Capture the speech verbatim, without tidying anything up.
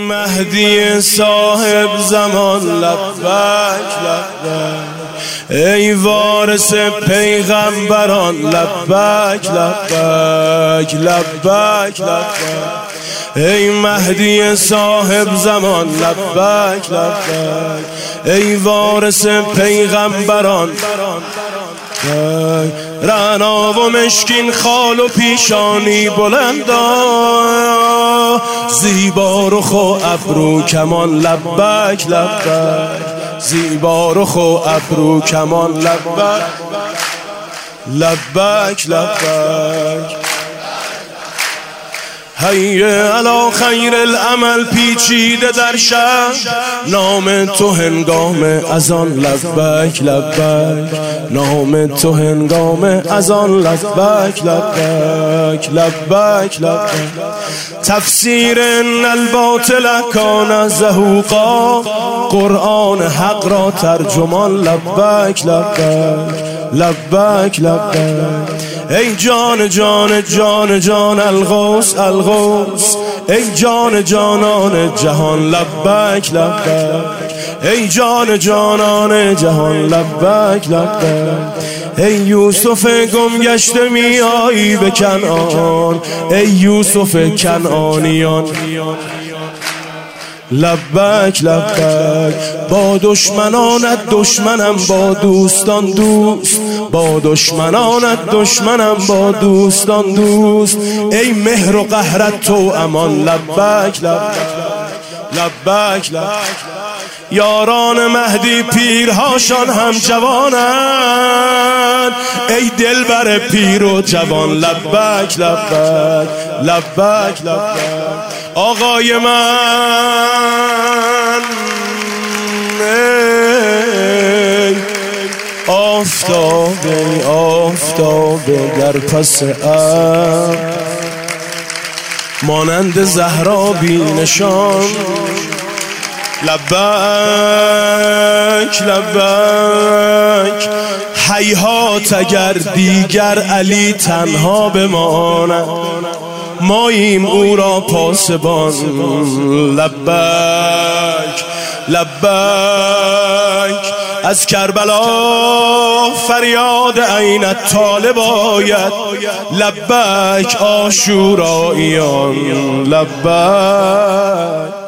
مهدی صاحب زمان لبک لبک، ای وارث پیغمبران لبک لبک لبک لبک، ای مهدی صاحب زمان لبک لبک، ای وارث پیغمبران. رعنا و مشکین خال و پیشانی بلندا، زیبا رخ و ابرو کمان لبک لبک، زیبا رخ و ابرو کمان لبک لبک لبک. هی علا خیر العمل پیچیده در شب، نام تو هنگام اذان لبک لبک، نام تو هنگام اذان لبک لبک لبک لبک. تفسیر ان الباطل کان زهوقا، قرآن حق را ترجمان لبک لبک لبک لبک. ای جان جان جان جان الغوث الغوث، ای جان جانان جهان لبک لبک، ای جان جانان جهان لبک لبک. ای یوسف گم گشته می آیی به کنعان، ای یوسف کنعانیان لبک لبک. با دشمنانت دشمنم با دوستان دوست، با دشمنانت دشمنم با دوستان دوست. ای مهر و قهرت تو امان لبک لبک لبک لبک. یاران مهدی پیرهاشان هم جوانند، ای دلبر پیر و جوان لبک لبک لبک لبک. آقای من ای آفتاب ای آفتاب در پس ابر، مانند زهرا بی نشان لبک لبک. هیهات اگر دیگر علی تنها بماند، ماییم او را پاسبان لبک لبک. از کربلا فریاد عین طالب آید لبک، عاشوراییان لبک.